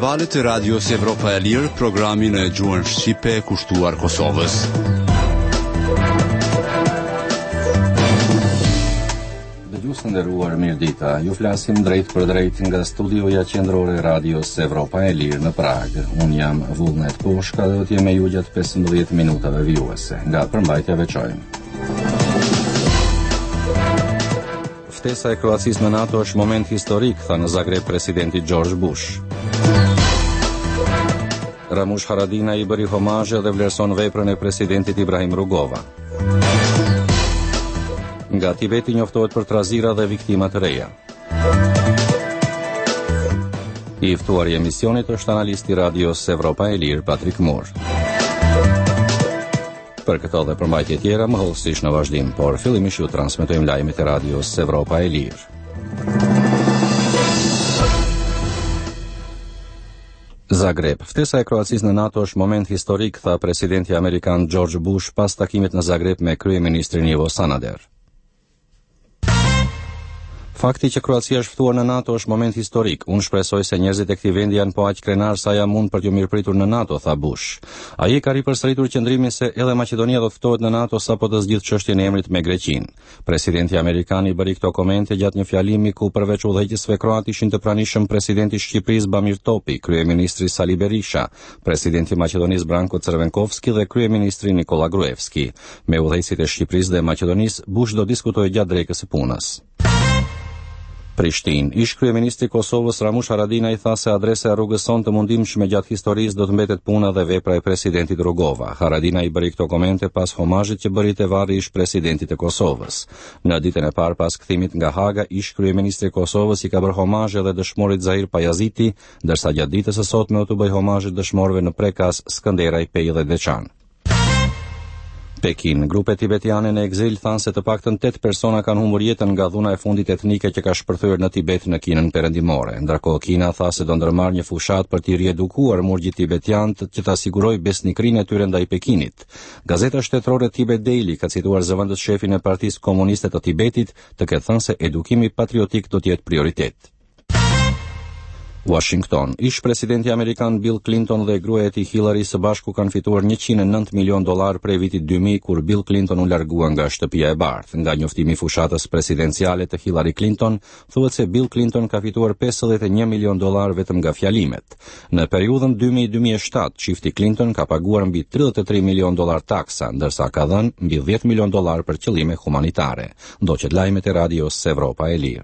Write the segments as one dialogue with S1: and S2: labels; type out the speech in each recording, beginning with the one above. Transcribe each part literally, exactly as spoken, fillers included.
S1: valët e Radios Evropa e Lirë, programin e gjuhën shqipe kushtuar Kosovës.
S2: Dëgjues të nderuar, mirëdita. Ju flasim drejt për drejt nga studioja qendrore e Radios Evropa e Lirë në Prag. Un jam Vullnet Poshka dhe do të jem me ju gjatë pesëmbëdhjetë minutave vijuese. Nga përmbajtja veçojmë. Ftesa e Kroacisë në NATO është moment historik, tha në Zagreb presidenti George Bush. Ramush Haradinaj i bëri homazhe dhe vlerëson veprën e presidentit Ibrahim Rugova. Nga Tibeti njoftohet për trazira dhe viktima të reja. I ftuar i emisionit është analisti Radios Evropa e Lirë Patrik Mur. Për këto dhe përmbajtje tjera, më hollësisht në vazhdim, por fillimisht ju transmetojmë lajmet e Radios Evropa e Lirë. Zagreb. Ftesa e Kroacisë në NATO është moment historik, tha presidenti amerikan George Bush pas takimit në Zagreb me kryeministrin Ivo Sanader. Fakti që Kroacia është ftuar në NATO është moment historik. Unë shpresoj se njerëzit e këtij vendi janë po aq krenar sa jam unë për t'ju mirëpritur në NATO, tha Bush. Ai ka ripërsëritur qëndrimin se edhe Maqedonia do të ftohet në NATO sapo të zgjidhë çështjen e emrit me Greqinë. Presidenti amerikan i bëri këto komente gjatë një fjalimi ku përveç udhëheqësve kroat ishin të pranishëm presidenti i Shqipërisë Bamir Topi, kryeministri Sali Berisha, presidenti i Maqedonisë Branko Crvenkovski dhe kryeministri Nikola Gruevski. Me udhëheqësit e Shqipërisë dhe Maqedonisë, Bush do diskutojë gjatë drekës së punës. Prishtinë. Ish kryeministri i Kosovës Ramush Haradinaj tha se adresa e rrugës sonë të mundimshme gjatë historisë do të mbetet puna dhe vepra e presidentit Rugova. Haradinaj bëri këto komente pas homazhit që bëri te varri ish presidentit të Kosovës. Në ditën e parë pas kthimit nga Haga, ish kryeministri i Kosovës i ka bërë homazh edhe dëshmorit Zahir Pajaziti, ndërsa gjatë ditës së sotme u të bëj homazh dëshmorëve në Prekas, Skënderaj, Pej dhe Deçan. Pekin. Grupe tibetiane në ekzil thanë se të paktën tetë persona kanë humbur jetën nga dhuna e fundit etnike që ka shpërthyer në Tibet në Kinën perëndimore. Ndërkohë Kina tha se do ndërmarrë një fushat për t'i riedukuar murgjit tibetianët që ta sigurojë besnikrinë e tyre ndaj Pekinit. Gazeta shtetërore Tibet Daily ka cituar zëvendës shefin e Partisë Komuniste të Tibetit të ketë thënë se edukimi patriotik do të jetë prioritet. Washington. Ish presidenti amerikan Bill Clinton dhe gruaja e tij Hillary së bashku kanë fituar njëqind e nëntë milion dollar prej vitit dy mijë kur Bill Clinton u largua nga shtëpia e bardhë. Nga njoftimi i fushatës presidenciale të Hillary Clinton, thuhet se Bill Clinton ka fituar pesëdhjetë e një milion dollar vetëm nga fjalimet. Në periudhën dy mijë deri në dy mijë e shtatë, çifti Clinton ka paguar mbi tridhjetë e tre milion dollar taksa, ndërsa ka dhënë mbi dhjetë milion dollar për qëllime humanitare. Ndoqet lajmet e Radios Evropa e Lirë.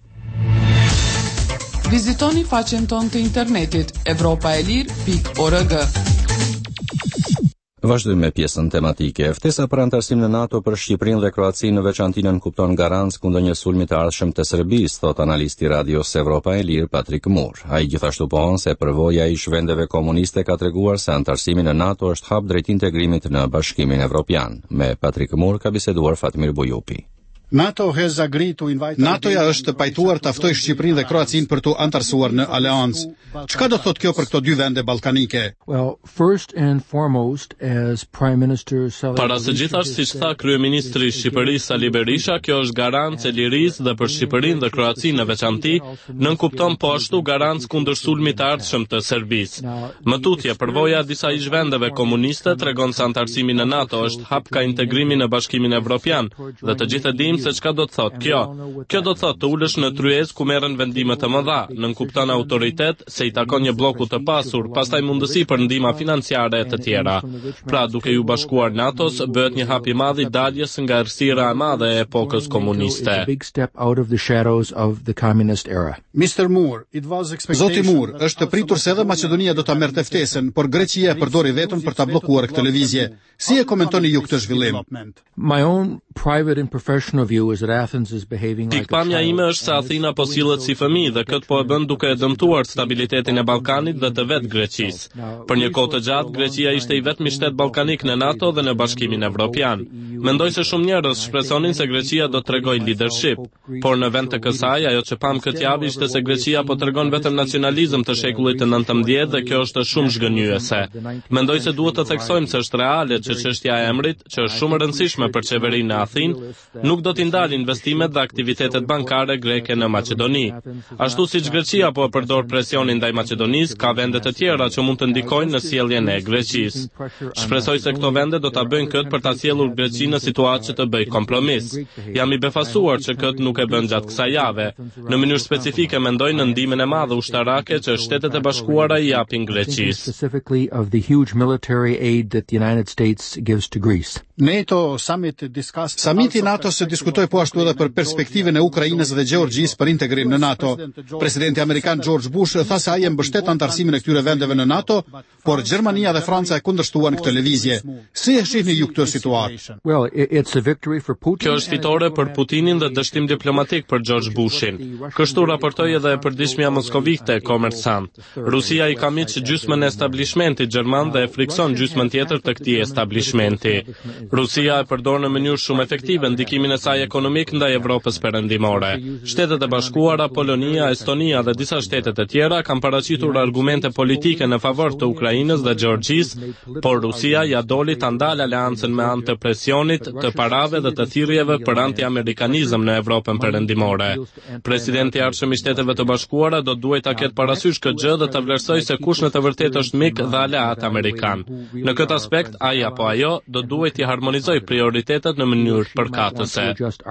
S3: Vizitoni faqen tonë të internetit evropaelir pikë org.
S2: Vazhdojmë me pjesën tematike. Ftesa për antarësim në NATO për Shqipërinë dhe Kroacinë në veçantë kupton garancë kundër një sulmi të ardhshëm të Serbisë, thot analisti Radios Evropa e Lirë Patrik Mur. Ai gjithashtu pohon se përvoja e ish vendeve komuniste ka treguar se antarësimi në NATO është hap drejt integrimit në Bashkimin Evropian. Me Patrik Mur ka biseduar Fatmir Bujupi.
S4: NATO has agreed to invite NATO-ja është pajtuar të ftoj Shqipërinë dhe Kroacinë për të antarësuar në aleancë. Çka do thotë kjo për këto dy vende ballkanike?
S5: Well, first and foremost as Prime Minister Sali
S6: Para së gjithashtë, siç tha kryeministri i Shqipërisë Sali Berisha, kjo është garancë e lirisë dhe për Shqipërinë dhe Kroacinë në veçantë, nën kupton po ashtu garancë kundër sulmit të ardhshëm të Serbisë. Më tutje, përvoja e disa ish vendeve komuniste tregon se antarësimi në NATO është hap ka integrimi në Bashkimin Evropian dhe të gjithë e dim se çka do të thotë kjo. Kjo do të thotë të ulesh në tryezë ku merren vendime të mëdha, nën kupton autoritet se i takon një bloku të pasur, pastaj mundësi për ndihma financiare e të tjera. Pra, duke ju bashkuar NATO-s, bëhet një hap i madh i daljes nga errësira e madhe e epokës komuniste.
S4: mister Moore, it was expectation. Zoti Moore, është pritur se edhe Maqedonia do ta merrte ftesën, por Greqia e përdori vetën për ta bllokuar këtë lëvizje. Si e komentoni ju këtë zhvillim?
S5: My own private and professional view is that Athens is behaving like
S6: Pikpamja ime është se Athina po sillet si fëmijë dhe këtë po e bën duke e dëmtuar stabilitetin e Ballkanit dhe të vetë Greqisë. Për një kohë të gjatë Greqia ishte i vetmi shtet ballkanik në NATO dhe në Bashkimin Evropian. Mendoj se shumë njerëz shpresonin se Greqia do të tregojë leadership, por në vend të kësaj ajo që pam këtë javë ishte se Greqia po tregon vetëm nacionalizëm të shekullit të nëntëmbëdhjetë dhe kjo është shumë zhgënjyese. Mendoj se duhet të theksojmë se është reale që çështja e emrit, që është shumë e rëndësishme për qeverinë në Athinë, nuk do t'i ndalë investimet dhe aktivitetet bankare greke në Maqedoni. Ashtu siç Greqia po e përdor presionin ndaj Maqedonisë, ka vende të tjera që mund të ndikojnë në sjelljen e Greqisë. Shpresoj se këto vende do ta bëjnë këtë për ta sjellur Greqinë në situatë që të bëjë kompromis. Jam i befasuar që këtë nuk e bën gjatë kësaj jave. Në mënyrë specifike mendoj në ndihmën e madhe ushtarake që Shtetet e Bashkuara i japin Greqisë.
S4: NATO summit discussed Samiti NATO se diskutoi po ashtu edhe për perspektivën e Ukrainës dhe Gjeorgjisë për integrim në NATO. Presidenti amerikan George Bush tha se ai e mbështet antarësimin e këtyre vendeve në NATO, por Gjermania dhe Franca e kundërshtuan këtë lëvizje. Si e shihni ju këtë situatë?
S5: Well, it's a victory for Putin.
S6: Kjo është fitore për Putinin dhe dështim diplomatik për George Bushin. Kështu raportoi edhe e përditshmja moskovite e Komersant. Rusia i ka miq gjysmën e establishmentit gjerman dhe e frikson gjysmën tjetër të këtij establishmenti. Rusia e përdor në mënyrë shumë efektive ndikimin e saj ekonomik ndaj Evropës perëndimore. Shtetet e Bashkuara, Polonia, Estonia dhe disa shtete të tjera kanë paraqitur argumente politike në favor të Ukrainës dhe Gjeorgjisë, por Rusia ja doli ta ndalë aleancën me anë të presionit, të parave dhe të thirrjeve për anti-amerikanizëm në Evropën perëndimore. Presidenti i Ardhshëm i Shteteve të Bashkuara do duhet ta ketë parasysh këtë gjë dhe të vlerësojë se kush në të vërtetë është mik dhe aleat amerikan. Në këtë aspekt, ai apo ajo do duhet të harmonizoj prioritetet në mënyrë përkatëse.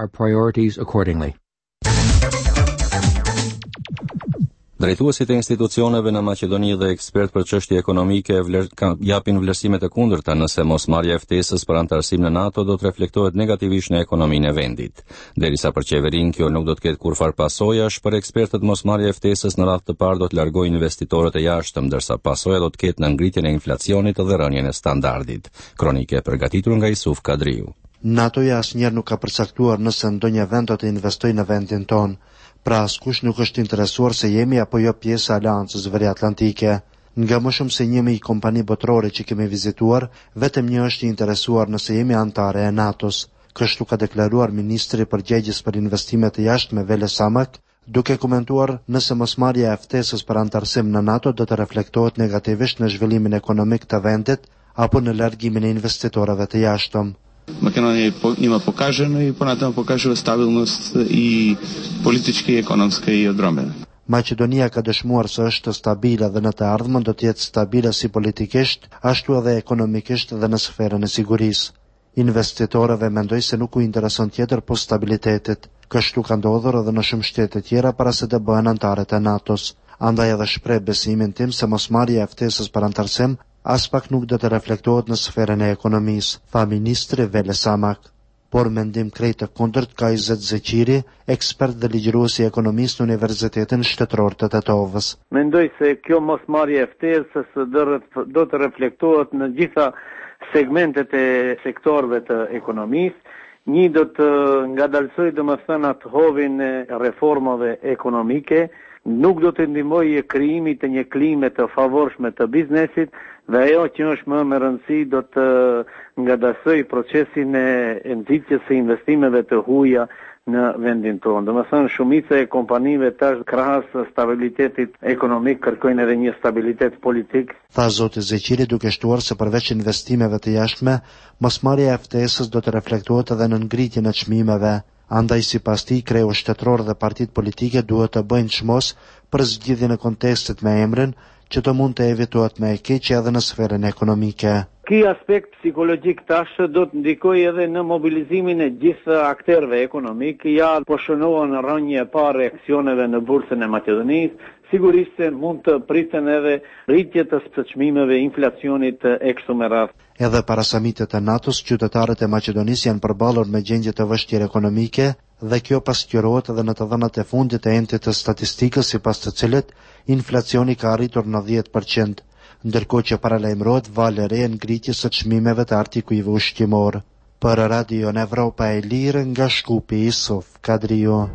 S2: Drejtuesit e institucioneve në Maqedoni dhe ekspert për çështje ekonomike vler, ka, japin vlerësime të kundërta nëse mosmarrja e ftesës për antarësim në NATO do të reflektohet negativisht në ekonominë e vendit. Derisa për qeverinë kjo nuk do të ketë kurfar pasojash, për ekspertët mosmarrja e ftesës në radhë të parë do të largojë investitorët e jashtëm, ndërsa pasoja do të ketë në ngritjen e inflacionit dhe rënien e standardit. Kronike e përgatitur nga Isuf Kadriu.
S7: NATO-ja asnjëherë nuk ka përcaktuar nëse ndonjë vend do të investojë në vendin tonë. Pra askush nuk është interesuar se jemi apo jo pjesë e Aleancës Veriatlantike. Nga më shumë se një mijë kompani botërore që kemi vizituar, vetëm një është i interesuar nëse jemi antare e NATO-s. Kështu ka deklaruar ministri i përgjegjës për investimet e jashtme Vele Samak, duke komentuar nëse mosmarrja e ftesës për antarësim në NATO do të reflektohet negativisht në zhvillimin ekonomik të vendit apo në largimin e investitorëve të jashtëm.
S8: Македония има покажено и понатам покажува стабилност и политичка и економска и odrëmbëve.
S7: Maqedonia ka dëshmuar se është stabile dhe në të ardhmen do të jetë stabile si politikisht, ashtu edhe ekonomikisht dhe në sferën e sigurisë. Investitorëve mendoj se nuk u intereson tjetër po stabilitetit. Kështu ka ndodhur edhe në shumë shtete tjera para se të bëhen antarët e NATO-s. Andaj edhe shpreh besimin tim se mosmarrja e ftesës për antarësim as pak nuk do të reflektohet në sferën e ekonomisë, tha ministri Vele Samak. Por mendim krejt të kundërt ka Izet Zeqiri, ekspert dhe ligjërues i ekonomisë në Universitetin Shtetëror të Tetovës.
S9: Mendoj se kjo mosmarrje e ftesës do të reflektohet në gjitha segmentet e sektorëve të ekonomisë. Një do të ngadalsoj domethënë atë hovin e reformave ekonomike, nuk do të ndihmojë krijimit të një klime të favorshme të biznesit dhe ajo që është më me rëndësi do të ngadalsoj procesin e nxitjes së investimeve të huaja në vendin tonë. Domethënë shumica e kompanive tash krahas stabilitetit ekonomik kërkojnë edhe një stabilitet politik.
S7: Tha zoti Zeqiri duke shtuar se përveç investimeve të jashtme, mosmarrja e ftesës do të reflektohet edhe në ngritjen e çmimeve. Andaj sipas tij kreu shtetëror dhe partitë politike duhet të bëjnë çmos për zgjidhjen e kontekstit me emrin që të mund të evitohet me e keqe edhe në sferën ekonomike.
S9: Ky aspekt psikologjik tash do të ndikojë edhe në mobilizimin e gjithë aktorëve ekonomik. Ja po shënohen rënje e parë reaksioneve në bursën e Maqedonisë. Sigurisht se mund të priten edhe rritje të çmimeve, inflacionit e kështu me radhë.
S7: Edhe para samitit të NATO-s, qytetarët e Maqedonisë janë përballur me gjendje të vështirë ekonomike dhe kjo pasqyrohet edhe në të dhënat e fundit të entit të statistikës sipas të cilit inflacioni ka arritur në dhjetë përqind, ndërkohë që paralajmërohet valë e re ngritjes së çmimeve të artikujve ushqimor. Për Radio Evropa e Lirë nga Shkupi Isuf Kadriu.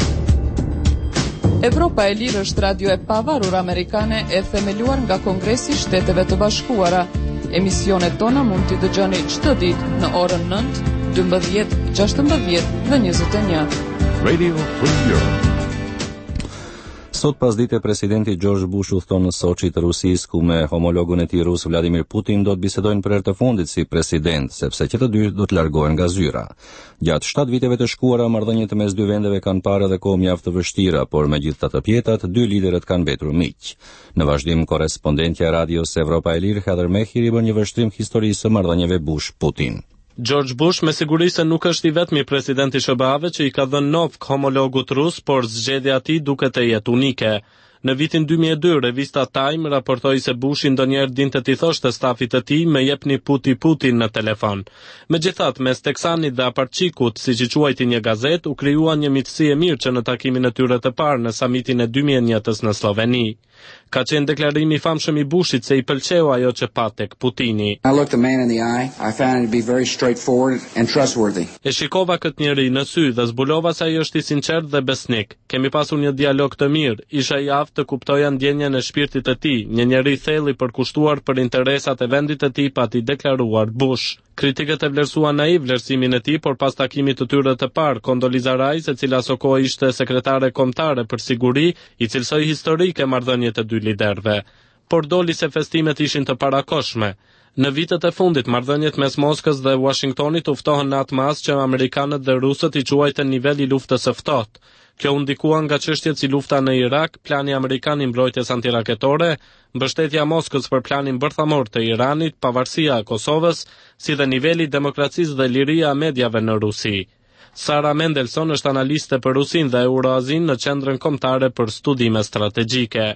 S3: Evropa e Lirë është radio e pavarur amerikane e themeluar nga Kongresi i Shteteve të Bashkuara. Emisionet tona mund t'i dëgjoni çdo ditë në orën nëntë, dymbëdhjetë, gjashtëmbëdhjetë dhe njëzet e një.
S1: Radio Free Europe.
S2: Sot pasdite presidenti George Bush udhton në Sochi të Rusisë, ku me homologun e tij rus Vladimir Putin do të bisedojnë për herë të fundit si president, sepse që të dy do të largohen nga zyra. Gjatë shtatë viteve të shkuara, marrëdhëniet mes dy vendeve kanë parë edhe kohë mjaft të vështira, por megjithatë të pjetat, dy liderët kanë mbetur miq. Në vazhdim, korrespondentja e radios Evropa e Lirë, Heather Mehiri, bën një vështrim historisë së marrëdhënieve Bush-Putin.
S6: George Bush me siguri se nuk është i vetmi presidenti S B A-ve që i ka dhënë novk homologut rus, por zgjedhja e tij duket të jetë unike. Në vitin dy mijë e dy, revista Time raportoi se Bushi ndonjëherë dinte t'i thoshte stafit të tij me jepni puti Putin në telefon. Megjithatë, mes Teksanit dhe Aparçikut, siç i quajti një gazet, u krijuan një miqësi e mirë që në takimin e tyre të parë në samitin e dy mijë e njëtës në Sloveni. Ka qenë deklarimi i famshëm i Bushit se i pëlqeu ajo që pa tek Putini.
S10: I looked the man in the eye. I found him to be very straightforward and trustworthy.
S6: E shikova këtë njeri në sy dhe zbulova se ai është i sinqert dhe besnik. Kemi pasur një dialog të mirë. Isha i aftë të kuptoja ndjenjën e shpirtit të tij, një njeri i thellë i përkushtuar për interesat e vendit të tij, pati deklaruar Bush. Kritikët e vlerësuan naiv vlerësimin e tij, por pas takimit të tyre të parë, Condoleezza Rice, e cila së kohë ishte sekretare kombëtare për siguri, i cilësoi historike marrëdhëniet e dy liderëve. Por doli se festimet ishin të parakoshme. Në vitet e fundit, marrëdhëniet mes Moskës dhe Washingtonit u ftohen në atë mas që amerikanët dhe rusët i quajtën niveli luftës së ftohtë. Kjo u ndikua nga çështjet si lufta në Irak, plani amerikan i mbrojtjes antiraketore, mbështetja e Moskës për planin bërthamor të Iranit, pavarësia e Kosovës, si dhe niveli i demokracisë dhe liria e mediave në Rusi. Sara Mendelson është analiste për Rusin dhe Euroazin në Qendrën Kombëtare për Studime Strategjike.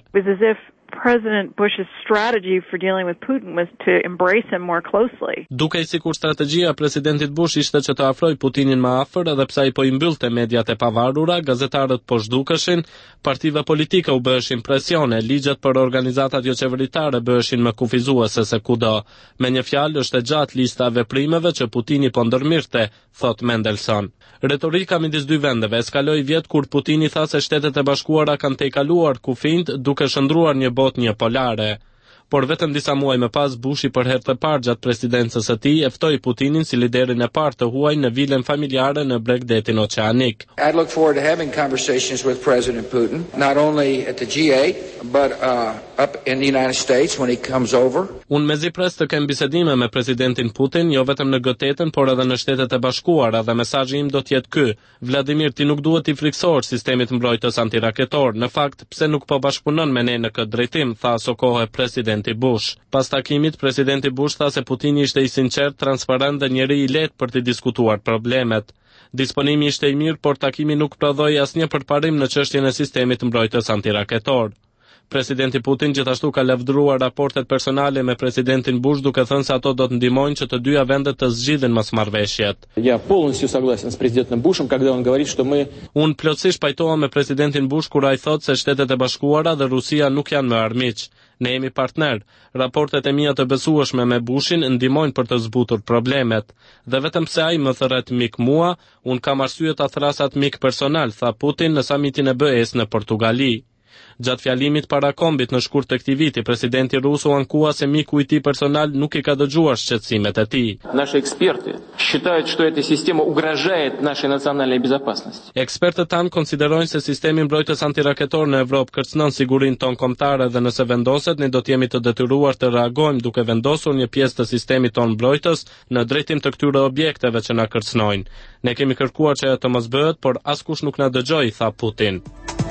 S11: President Bush's strategy for dealing with Putin was to embrace him more closely.
S6: Dukej sikur strategjia e presidentit Bush ishte që të afrojë Putinin më afër, edhe pse ai po i mbyllte mediat e pavarura, gazetarët po zhdukeshin, partive politike u bëheshin presione, ligjet për organizatat jo qeveritare bëheshin më kufizuese se kudo. Me një fjalë, është e gjatë lista e veprimeve që Putini po ndërmirte, thot Mendelson. Retorika midis dy vendeve eskaloi vjet kur Putini tha se Shtetet e Bashkuara kanë tejkaluar kufijt duke shndruar një botë një polare. Por vetëm disa muaj më pas, Bushi për herë të parë gjatë presidencës së tij e ftoi Putinin si liderin e parë të huaj në vilën familjare në Bregdetin Oqeanik.
S10: I look forward to having conversations with President Putin, not only at the G eight, but uh, up in the United States when he comes over.
S6: Unë mezi pres të kem bisedime me presidentin Putin, jo vetëm në G eight, por edhe në Shtetet e Bashkuara, dhe mesazhi im do të jetë ky: Vladimir, ti nuk duhet i friksohesh sistemit mbrojtës antiraketor. Në fakt, pse nuk po bashkëpunon me ne në këtë drejtim, tha së kohë presidenti Bush. Pas takimit, presidenti Bush tha se Putini ishte i sinqert, transparent dhe njeri i lehtë për të diskutuar problemet. Disponimi ishte i mirë, por takimi nuk prodhoi asnjë përparim në çështjen e sistemit mbrojtës antiraketor. Presidenti Putin gjithashtu ka lavdëruar raportet personale me presidentin Bush, duke thënë se ato do të ndihmojnë që të dyja vendet të zgjidhin mosmarrëveshjet.
S12: Я полностью согласен с президентом Бушем, когда он говорит, что мы
S6: Unë plotësisht pajtohem me presidentin Bush kur ai thotë se Shtetet e Bashkuara dhe Rusia nuk janë më armiq. Ne jemi partner. Raportet e mia të besueshme me Bushin ndihmojnë për të zbutur problemet. Dhe vetëm pse ai më thërret mik mua, unë kam arsye ta thrasat mik personal, tha Putin në samitin e B E S në Portugali. Gjatë fjalimit para kombit në shkurt të këtij viti, presidenti rus u ankua se miku i tij personal nuk i ka dëgjuar shqetësimet e tij.
S12: Наши эксперты считают, что эта система угрожает нашей национальной безопасности.
S6: Ekspertët tanë konsiderojnë se sistemi mbrojtës antiraketor në Evropë kërcënon sigurinë tonë kombëtare dhe nëse vendoset, ne do të jemi të detyruar të reagojmë duke vendosur një pjesë të sistemit tonë mbrojtës në drejtim të këtyre objekteve që na kërcënojnë. Ne kemi kërkuar që ajo të mos bëhet, por askush nuk na dëgjoi, tha Putin.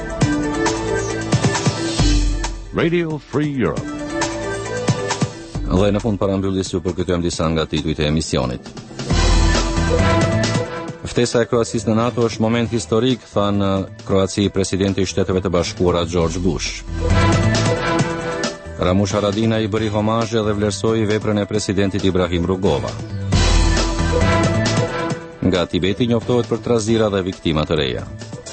S1: Radio Free Europe.
S2: Dhe në fund parambyllis ju përkujtojmë disa nga titujt e emisionit. Ftesa e Kroacisë në NATO është moment historik, tha në Kroaci presidenti i Shteteve të Bashkuara George Bush. Ramush Haradinaj i bëri homazhe dhe vlerësoi veprën e presidentit Ibrahim Rugova. Nga Tibeti njoftohet për trazira dhe viktima të reja.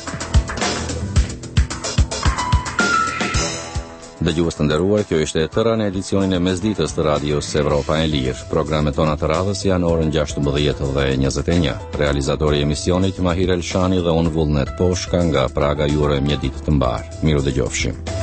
S2: Dëgjues të nderuar, kjo ishte e tëra në edicionin e mesditës të radios Evropa e Lirë. Programet tona të radhës janë orën gjashtëmbëdhjetë dhe njëzet e një. Realizatori i emisionit Mahir Elshani dhe unë Vullnet Poshka nga Praga ju urojmë një ditë të mbar. Miru dëgjofshim.